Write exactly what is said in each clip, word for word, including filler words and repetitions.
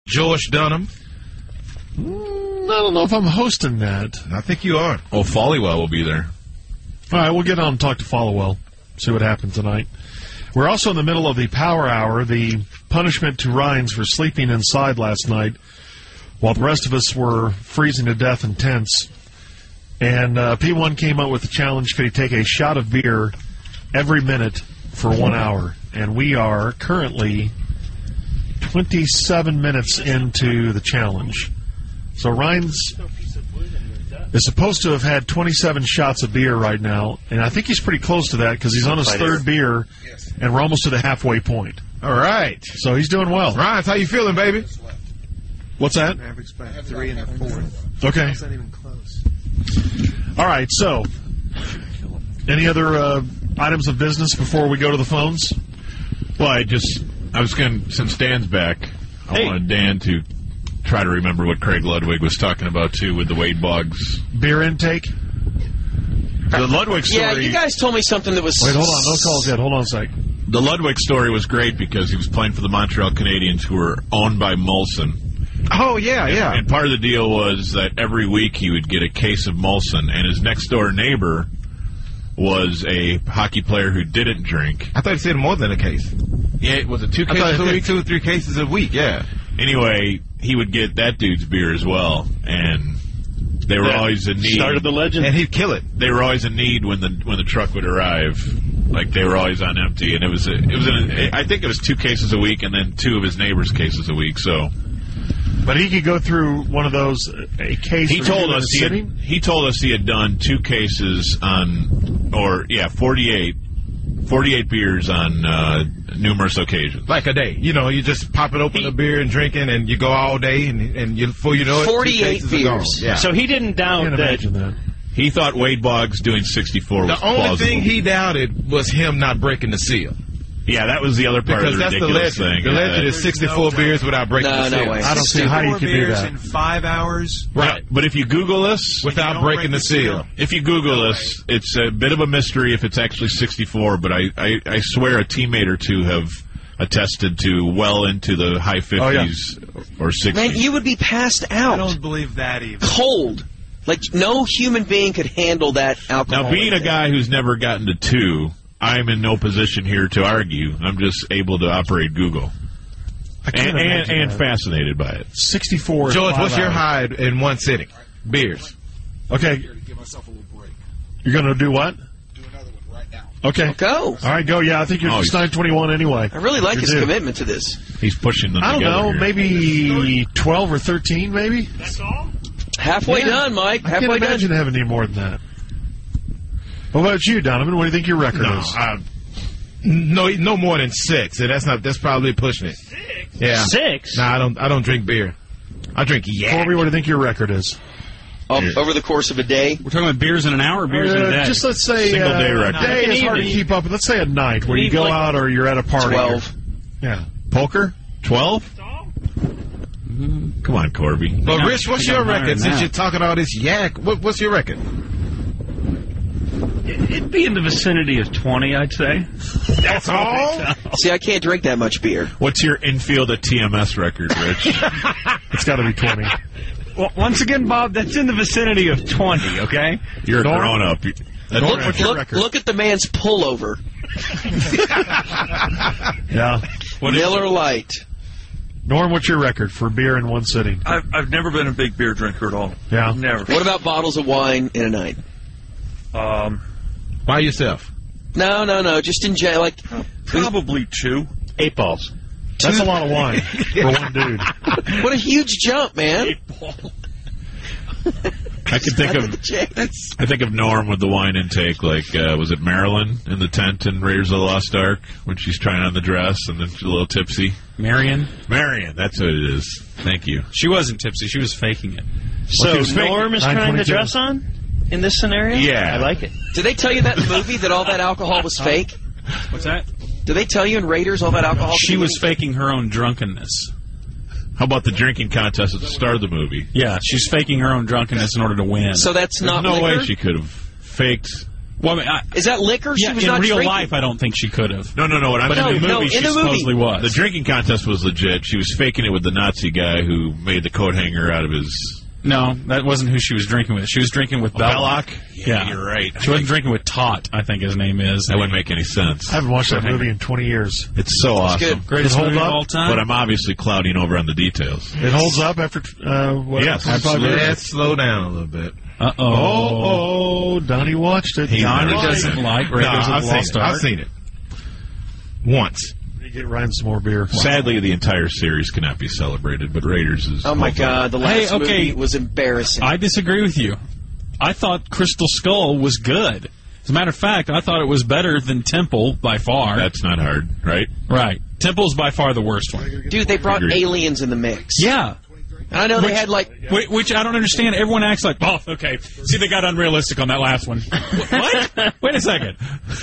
George Dunham. Mm, I don't know if I'm hosting that. I think you are. Oh, Follywell will be there. All right, we'll get on and talk to Followell, see what happens tonight. We're also in the middle of the Power Hour, the punishment to Rhines for sleeping inside last night while the rest of us were freezing to death in tents. And uh, P one came up with the challenge, could he take a shot of beer every minute for one hour? And we are currently twenty-seven minutes into the challenge. So Rhines is supposed to have had twenty-seven shots of beer right now, and I think he's pretty close to that because he's on his third beer, and we're almost to the halfway point. All right. So he's doing well. Rhines, how you feeling, baby? What's that? Average by three and a fourth. Okay. It's not even close. All right, so any other uh, items of business before we go to the phones? Well, I just, I was going to, since Dan's back, I Hey. wanted Dan to try to remember what Craig Ludwig was talking about, too, with the Wade Boggs. Beer intake? The Ludwig story. Yeah, you guys told me something that was... Wait, hold on. No calls yet. Hold on a sec. The Ludwig story was great because he was playing for the Montreal Canadiens, who were owned by Molson. Oh, yeah, yeah. And part of the deal was that every week he would get a case of Molson, and his next-door neighbor was a hockey player who didn't drink. I thought you said more than a case. Yeah, was it two I cases thought a it week? said two or three cases a week, yeah. Anyway, he would get that dude's beer as well, and they were That always in need. started the legend. And he'd kill it. They were always in need when the when the truck would arrive. Like they were always on empty, and it was a, it was an, I think it was two cases a week, and then two of his neighbors' cases a week. So, But he could go through one of those, a case. he told in us a he had, sitting? he told us he had done two cases on, or yeah, forty-eight, forty-eight beers on uh, numerous occasions. Like a day. You know, you just pop it open a beer and drinking, and you go all day, and, and you, before you know it, two forty-eight cases are gone. beers. Yeah. So he didn't doubt Can't that. imagine that. He thought Wade Boggs doing sixty-four was The only plausible. thing he doubted was him not breaking the seal. Yeah, that was the other part Because of the that's the ridiculous legend. thing. The legend Uh, is sixty-four no beers without breaking No, the no seal. way. I don't see how you Four could do beers that. in five hours. Right. But if you Google this, Without don't breaking break the the seal. seal. if you Google this, it's a bit of a mystery if it's actually sixty-four, but I, I, I swear a teammate or two have attested to well into the high fifties or sixties. Man, you would be passed I out. don't believe that even. Cold. Like, no human being could handle that alcohol. Now, being a intake. guy who's never gotten to two, I'm in no position here to argue. I'm just able to operate Google. I can't And, and, imagine and that. fascinated by it. sixty-four. in George, five what's your hours. high in one sitting? Beers. Okay. Give myself a little break. You're going to do what? Do another one right now. Okay. Go. All right, go. Yeah, I think you're Oh, just he's- nine twenty-one anyway. I really like You're his due. commitment to this. He's pushing them I don't together know, here. maybe twelve or thirteen, maybe? Halfway Yeah. done, Mike. I Halfway can't imagine done. having any more than that. What about you, Donovan? What do you think your record No, is? uh, no, no more than six. And that's not. That's probably pushing it. Six. Yeah. Six? No, I don't. I don't drink beer. I drink yak. Corby, what do you think your record is? O- Over the course of a day. We're talking about beers in an hour or beers in a Uh, day? just let's say Single uh, day a record. day An is hard to evening. keep up. Let's say a night where you Even go like out or you're at a party. Twelve. Yeah. Poker? twelve? Come on, Corby. But No, Rich, what's I think your I'm higher record? than Since that. you're talking all this yak, what, what's your record? It'd be in the vicinity of twenty, I'd say. That's all. See, I can't drink that much beer. What's your infield at T M S record, Rich? It's got to be twenty. Well, once again, Bob, that's in the vicinity of twenty, okay? You're a Norm? grown up. That's Norm, right. what's your Look, record? look at the man's pullover. Yeah. Miller Lite. Norm, what's your record for beer in one sitting? I've, I've never been a big beer drinker at all. Yeah. Never. What about bottles of wine in a night? Um, By yourself. No, no, no. Just in general, like probably two. Eight balls. That's a lot of wine for one dude. what a huge jump, man. I can think of That's I think of Norm with the wine intake. Like, uh, was it Marilyn in the tent in Raiders of the Lost Ark when she's trying on the dress and then she's a little tipsy? Marion? Marion, that's what it is. Thank you. She wasn't tipsy. She was faking it. So she was fake- Norm is trying to nine twenty-two. dress on in this scenario? Yeah. I like it. Did they tell you that in the movie that all that alcohol was fake? What's that? Did they tell you in Raiders all that alcohol? She was faking her own drunkenness. How about the drinking contest at the start of the movie? Yeah, she's faking her own drunkenness in order to win. So that's There's not no liquor? way she could have faked Well, I mean, I, Is that liquor? yeah, she was in not real drinking. life, I don't think she could have. No, no, no. What I'm But No, in the no, movie, in she the movie. supposedly was. The drinking contest was legit. She was faking it with the Nazi guy who made the coat hanger out of his... No, that wasn't who she was drinking with. She was drinking with Belloc. Belloc? Yeah, you're right. She wasn't drinking with Tot, I think his name is. That wouldn't make any sense. I haven't watched that movie in twenty years. It's so awesome. good. Greatest It hold movie of up? all time. But I'm obviously clouding over on the details. It holds up after uh, what? Yes, twenty-five absolutely. years? Let's slow down a little bit. Uh-oh. Oh, oh, Donnie watched it. Donnie Right. doesn't like Raiders No, of I've the seen Lost it. Ark. I've seen it. Once. You get Ryan some more beer. Sadly, the entire series cannot be celebrated, but Raiders is... Oh my God, the last Hey, okay. movie was embarrassing. I disagree with you. I thought Crystal Skull was good. As a matter of fact, I thought it was better than Temple by far. That's not hard, right? right. Temple's by far the worst one. Dude, they brought Agreed. aliens in the mix. Yeah. And I know they Which- had like. Which, which I don't understand. Everyone acts like, oh, okay. See, they got unrealistic on that last one. Wh- what? Wait a second.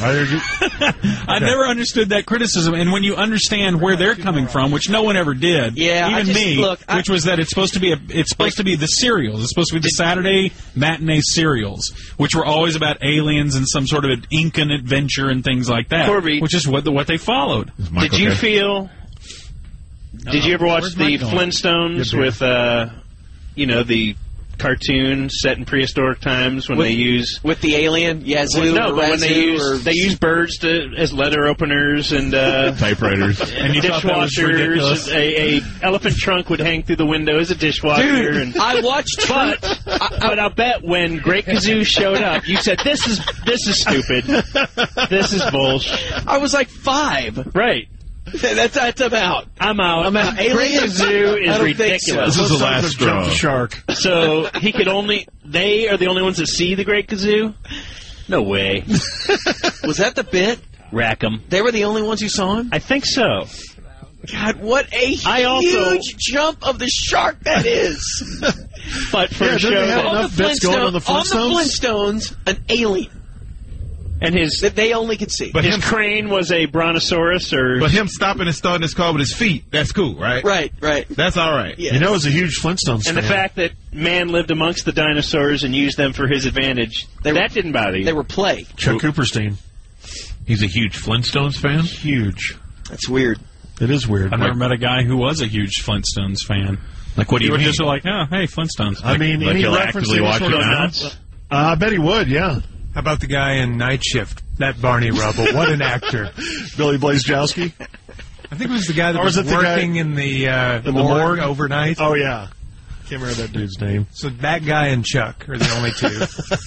I never understood that criticism. And when you understand where they're coming from, which no one ever did, Yeah, I even just- me, look, I- which was that it's supposed to be a, it's supposed to be the serials. It's supposed to be the Saturday matinee serials, which were always about aliens and some sort of an Incan adventure and things like that. Corby. Which is what the, what they followed. Is Mike Did you okay? feel? Did you ever watch Where's the Mike going? Flintstones Good beer. with, uh, you know, the cartoon set in prehistoric times when With- they use? With the alien, Yazoo no, or but when they Razoo use or they use birds to, as leather openers and uh, Typewriters. And you thought that was ridiculous? dishwashers. A, a elephant trunk would hang through the window as a dishwasher. Dude, and, I watched. but but I'll bet when Great Kazoo showed up, you said this is this is stupid. This is bullshit. I was like five. Right. That's that's about. I'm out. I'm out. Great Aliens? Kazoo is I don't think so. ridiculous. This is the last Jump straw. the shark. So he could only. They are the only ones that see the Great Kazoo. No way. Was that the bit? Rack 'em. They were the only ones who saw him. I think so. God, what a I also- huge jump of the shark that is! But for Yeah, a didn't show they have that- enough bits going on the on the Flintstones? Flintstones, an alien and his that they only could see. But his him, crane was a brontosaurus, or but him stopping and starting his car with his feet, that's cool, right? right, right. That's all right. Yeah. You know, as a huge Flintstones and the fan, fact that man lived amongst the dinosaurs and used them for his advantage. They were- that didn't bother you. They were play. Chuck Cooperstein, He's a huge Flintstones fan? huge. That's weird. It is weird. I've never met a guy who was a huge Flintstones fan. Like, what do You you were mean? just like, oh, hey, Flintstones. I mean, like any he'll reference actively to any watch sort it of now? nuts- Uh, I bet he would. Yeah, How about the guy in Night Shift? That Barney Rubble. What an actor. Billy Blazejowski. I think it was the guy that Or was, was it the working guy- in the, uh, in the morgue, morgue? overnight. Oh yeah, can't remember that dude's name. So that guy and Chuck are the only two.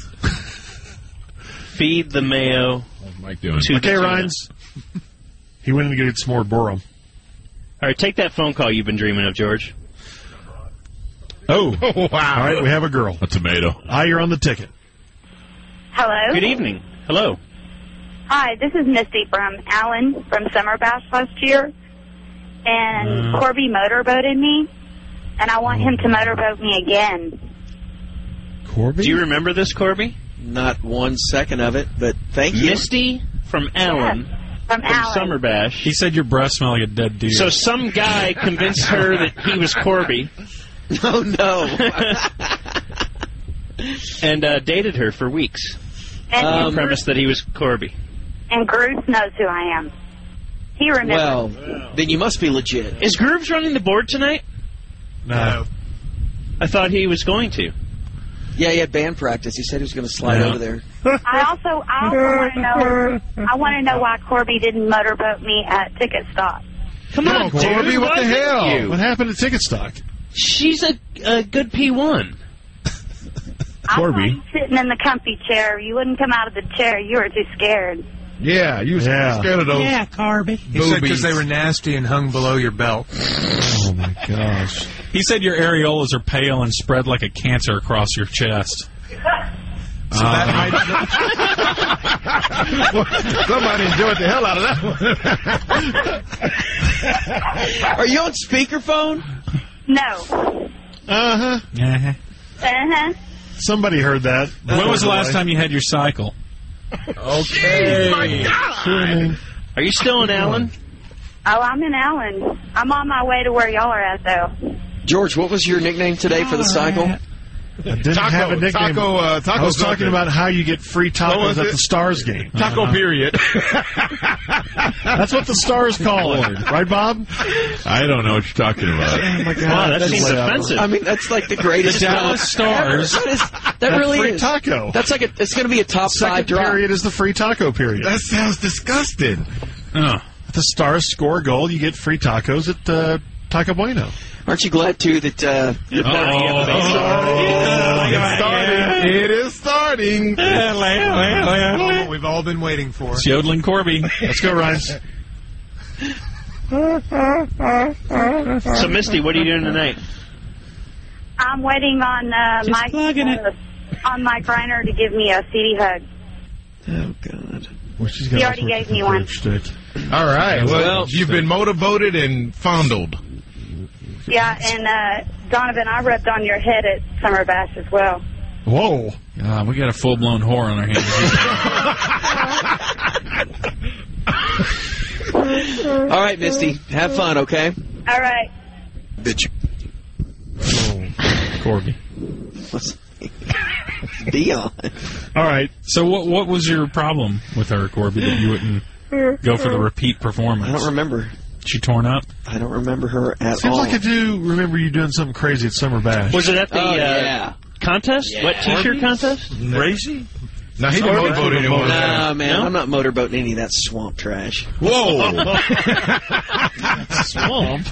Feed the mayo. What's Mike doing? To Okay, the Rhines. He went in to get some more Borum. All right, take that phone call you've been dreaming of, George. Oh, wow. all right, we have a girl. A tomato. Ah, you're on the ticket. Hello. Good evening. Hello. Hi, this is Misty from Allen from Summer Bass last year. And Uh. Corby motorboated me, and I want him to motorboat me again. Corby? Do you remember this, Corby? Not one second of it, but thank you. Misty from Allen Yes, from, from Allen. Summer Bash. He said your breath smelled like a dead deer. So some guy convinced her that he was Corby Oh no. and uh, dated her for weeks. And, On Um, the premise that he was Corby. and Bruce knows who I am. He remembers. Well, then you must be legit. Is Grooves running the board tonight? No. I thought he was going to. Yeah, he had band practice. He said he was going to slide Yeah. over there. I also, I also want to know. I want to know why Corby didn't motorboat me at Ticket Stop. Come on, dude. Corby, what why the didn't hell? you? What happened to Ticket Stock? She's a, a good P one. I Corby. saw you sitting in the comfy chair. You wouldn't come out of the chair. You were too scared. Yeah, you was Yeah. scared of those. Corby. He said because Boobies. they were nasty and hung below your belt. Oh my gosh. He said your areolas are pale and spread like a cancer across your chest. So that might, Somebody enjoyed the hell out of that one. Are you on speakerphone? No. Uh huh. Uh-huh. Uh-huh. Somebody heard that. When was the last time you had your cycle? Okay. Are you still in Allen? Oh, I'm in Allen. I'm on my way to where y'all are at, though. George, what was your nickname today for the cycle? I didn't Taco, have a nickname. Taco, uh, taco I was talking something. about how you get free tacos at it? the Stars game. Taco Uh-huh. period. That's what the Stars call it, right, Bob? I don't know what you're talking about. Oh my God, wow, that that's seems like- offensive. I mean, that's like the greatest The Dallas Stars. That, is, that That really free is. taco. That's like a. It's going to be a top Second five drop. period is the free taco period. That sounds disgusting. Oh. If the Stars score a goal, you get free tacos at uh, Taco Bueno. Aren't you glad too that? Uh, Oh, It's starting. It is starting. What we've all been waiting for. It's yodeling Corby. Let's go, Ryan. So, Misty, what are you doing tonight? I'm waiting on uh, Just Mike plugging it. uh, on Mike Reiner to give me a C D hug. oh God. Well, she's He already gave me one. Stick. All right. Well, Well, you've been motorboated and fondled. Yeah, and uh, Donovan, I rubbed on your head at Summer Bash as well. Whoa. God, we got a full-blown whore on our hands. All right, Misty, have fun, okay? All right. Bitch. Oh, Corby. Dion. All right. So what what was your problem with her, Corby, that you wouldn't go for the repeat performance? I don't remember. She torn up? I don't remember her at Seems all. like I do remember you doing something crazy at Summer Bash. Was it at the Oh, uh, yeah. contest? Yeah. What T-shirt contest? Crazy? Now, he been motorboated in one. Nah, man, No? I'm not motorboating any of that swamp trash. Whoa. Swamp.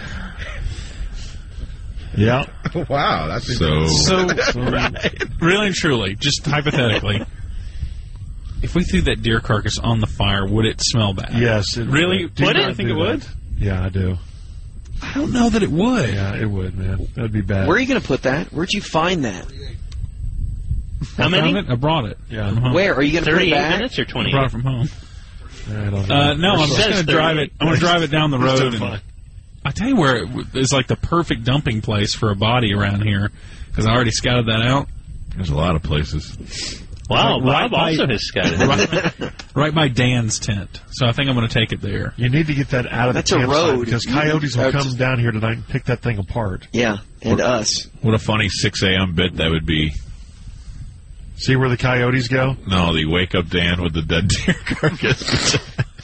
Yeah. Wow. That's So, So, really and truly, just hypothetically, if we threw that deer carcass on the fire, would it smell bad? Yes. It Really? Do Would not it? Think do it would? that. Yeah, I do. I don't know that it would. Yeah, it would, man. That'd be bad. Where are you going to put that? Where'd you find that? How I many? found it. I brought it. Yeah. From home. Where? Are you going to put it thirty-eight back? minutes or I twenty? brought it from home. I don't know. Uh, no, I'm It just says going to drive it. I'm going to drive it down the He's road. doing And fine. I tell you where it w- is like the perfect dumping place for a body around here because I already scouted that out. there's a lot of places. Wow, Right Bob by- also has scouted. Right, right by Dan's tent. So I think I'm going to take it there. You need to get that out of That's the a campsite road. because coyotes will That's- come down here tonight and pick that thing apart. Yeah, and us. What a funny six a.m. bit that would be. See where the coyotes go? No, the wake up Dan with the dead deer carcass.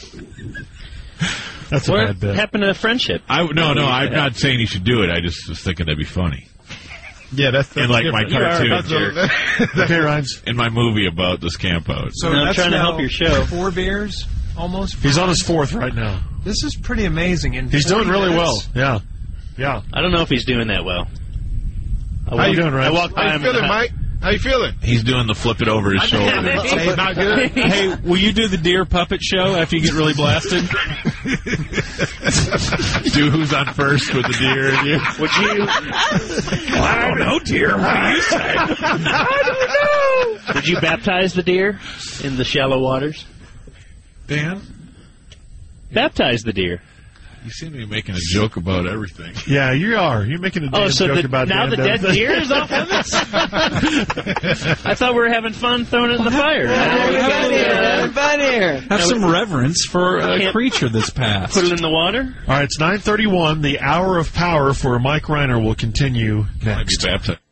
That's a What bad bit. happened to friendship? I, no, no, I'm not saying he should do it. I just was thinking that'd be funny. Yeah, that's, that's And like my different. cartoon. That's a- Okay, Ryan's. In my movie about this camp out. So No, I'm that's trying to now help your show. Four beers, almost. He's on his fourth right now. This is pretty amazing. In He's doing forty really minutes, well. Yeah. Yeah. I don't know if he's doing that well. I How you walked- doing, Ryan? I walked by How you him. in the feeling, hu- Mike? How you feeling? He's doing the flip it over his shoulder. Hey, not good? Hey, will you do the deer puppet show after you get really blasted? Do who's on first with the deer and you? Would you? I don't know, dear. What do you say? I don't know. Would you baptize the deer in the shallow waters? Dan, Baptize the deer. you seem to be making a joke about everything. Yeah, you are. You're making a Oh, damn so joke the, about now Dan the dead Devlin. deer is off limits? I thought we were having fun throwing it in the fire. Hey, we got here. Having fun here. Have some reverence for a Can't- creature that's passed. Put it in the water? All right, it's nine thirty-one. The hour of power for Mike Reiner will continue Might be next. baptized.